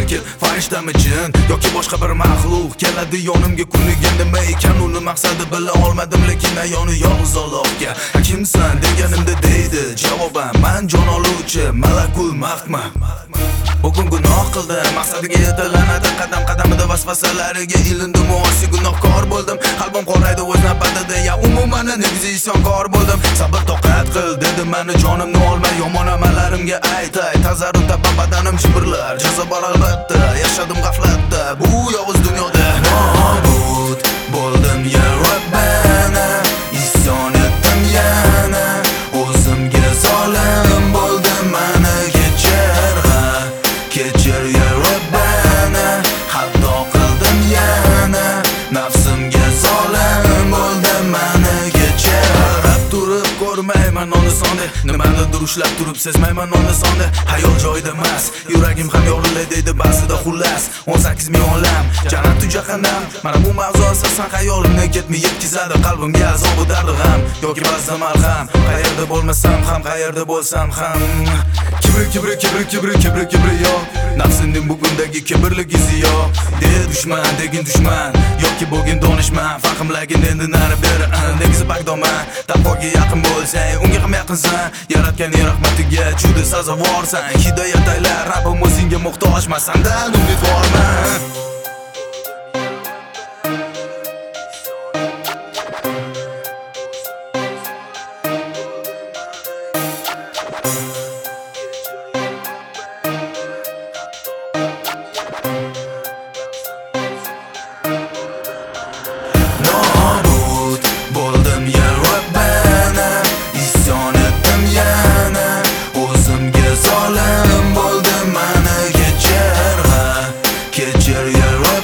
vakil, farishtami jin yoki boshqa bir maxluq keladi yonimga kuniga nima ekan uni maqsadi bila olmadim lekin ayoni yolg'iz Allohga kimsan deganimda deydi javoban men jon oluvchi malakul mahkma bugun gunoh qildim maqsadiga yetalanadi qadam qadamida vasvasalariga ilindim osi gunohkor bo'ldim qalbim qoraydi o'z navbatida ya umuman negizli isyonkor bo'ldim sabr toqat qil dedi meni jonimni olmay yomon amallarimga aytay tazarrufda badanim shivirlar jazo bor albatta yashadim g'aflatda bu yovuz dunyoda nobud bo'ldim ya Robbana isyon etdim yana o'zimga zolim bo'ldim meni kechir ya Robbana xato qildim yana nafsimga zolim bo'ldim meni kechir qarab turib ko'rmayman oni soni nimadir ushlab turib sezmayman oni soni hayol joyida emas yuragim ham yorilay deydi ba'zida xullas 18 ming olam jannatu jahannam mana bu mavzu asosan xayolimni ketmay yetkazadi qalbimga azobu dardi ham yoki ba'zida malham qayerda bo'lmasam ham qayerda bo'lsam ham kibri yo nafsimning bugundagi kibrlik izi yo de dushman degin dushman yoki bo'lgin donishman fahmlagin endi nari beri negizi bagdoman taqvoga yaqin bo'lsang unga ham yaqinsan yaratganning rahmatiga juda sazovorsan hidoyat aylar Rabbim o'zingga muhtojman sandan umidvorman Kechir ya Robbana